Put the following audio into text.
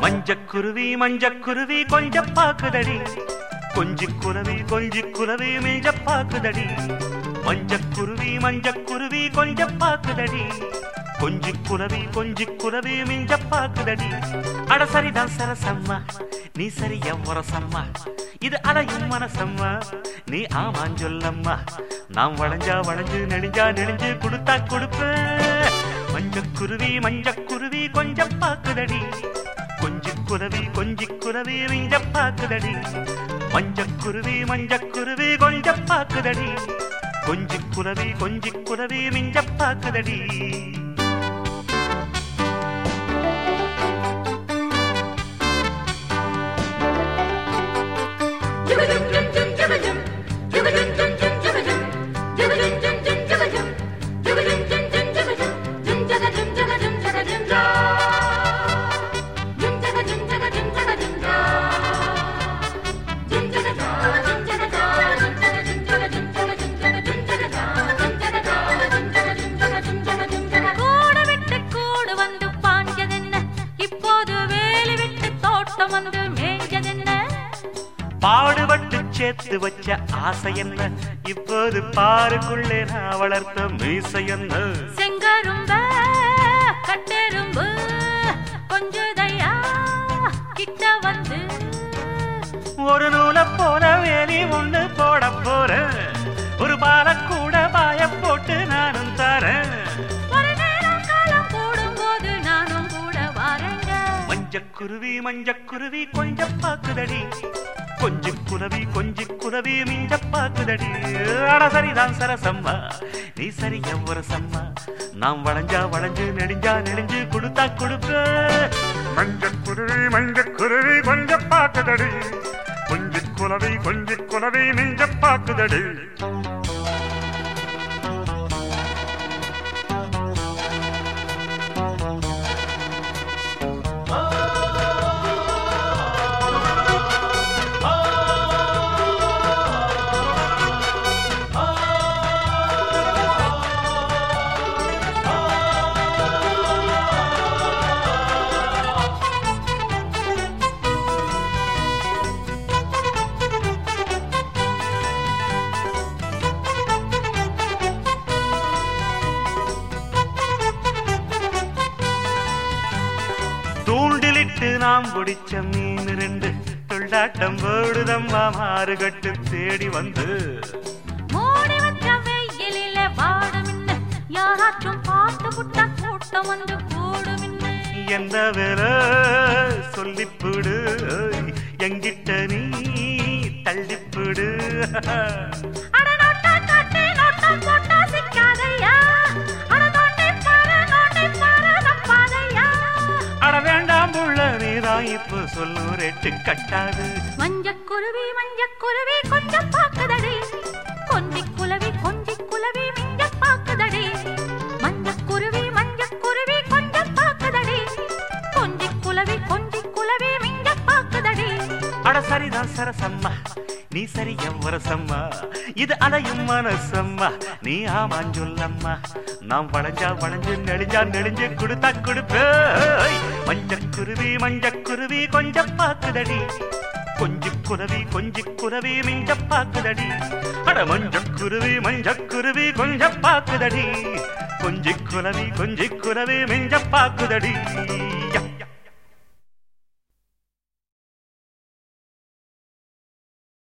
மஞ்சக்குருவி கொஞ்சம் பாக்குதடி, கொஞ்சி குருவி மிஞ்ச பாக்குதடி. மஞ்சக்குருவி கொஞ்சம் பாக்குதடி, கொஞ்சி குருவி மிஞ்ச பாக்குதடி. அட சரிதான் சரசம்மா, நீ சரிய முரசம்மா, இது அலையும் மனசம்மா, நீ ஆமான் சொல்லம்மா. நாம் வளைஞ்சு நெளிஞ்சு கொடுத்தா கொடுப்பேன். மஞ்சக்குருவி கொஞ்சம் பாக்குதடி, கொஞ்சி குருவி மிஞ்ச பாக்குதடி. மஞ்சக்குருவி கொஞ்சம் பாக்குதடி, கொஞ்சி குருவி மிஞ்ச பாக்குதடி. பாடுபட்டு சேர்த்து வச்ச ஆசை என்ன, இப்போது பாருக்குள்ளே நான் வளர்த்த மீசை என்ன. செங்கரும்ப கட்டெரும்பு கொஞ்சதையா கிட்ட வந்து ஒரு நூலை போல வேலி ஒண்ணு போட போறேன், ஒரு பால கூட பாய போட்டு நானும் தரேன். ஒரு நேரம் காலம் கூடும் போது நானும் கூட வரேங்க. மஞ்சக்குருவி கொஞ்சம் பாக்குதடி, கொஞ்சி குருவி மிஞ்ச பாக்குதடி. அட சரிதான் சரசம்மா, நீ சரிய முரசம்மா, நாம் வளைஞ்சு நெளிஞ்சு கொடுத்தா கொடுப்ப. மஞ்சக்குருவி கொஞ்சம் பாக்குதடி, கொஞ்சி குருவி மிஞ்ச பாக்குதடி. தூண்டிலிட்டு நாம் பிடிச்ச மீன் ரெண்டு துள்ளாட்டம் போடுதம்மா, மாறுகட்டு தேடி வந்து மூடி வச்ச வெயிலில வாடுமின்னு யாராச்சும் பார்த்து புட்டா கூட்டம் வந்து கூடுமின்னு. என்ன வேலை சொல்லிப்புடு, எங்கிட்ட நீ தள்ளிப்புடு. அட வேண்டாம் புள்ள, நீதான் இப்ப சொல்லும் ரேட்டு கட்டாது. மஞ்சக்குருவி கொஞ்சம் பாக்குதடி, கொஞ்சி குலவி மிஞ்ச பாக்குதடி. மஞ்சக்குருவி கொஞ்சம் பாக்குதடி, கொஞ்சி குலவி மிஞ்ச பாக்குதடி. அட சரிதான் சரசம்மா, நீ சரிய முரசம்மா, இது அலையும் மனசம்மா, நீ ஆமான் சொல்லம்மா. நாம் வளைஞ்சு நெளிஞ்சு கொடுத்தா கொடுப்ப. மஞ்சக்குருவி கொஞ்சம் பாக்குதடி, கொஞ்சி குருவி மிஞ்ச பாக்குதடி. அட மஞ்சக்குருவி கொஞ்சம் பாக்குதடி, கொஞ்சி குருவி மிஞ்ச பாக்குதடி.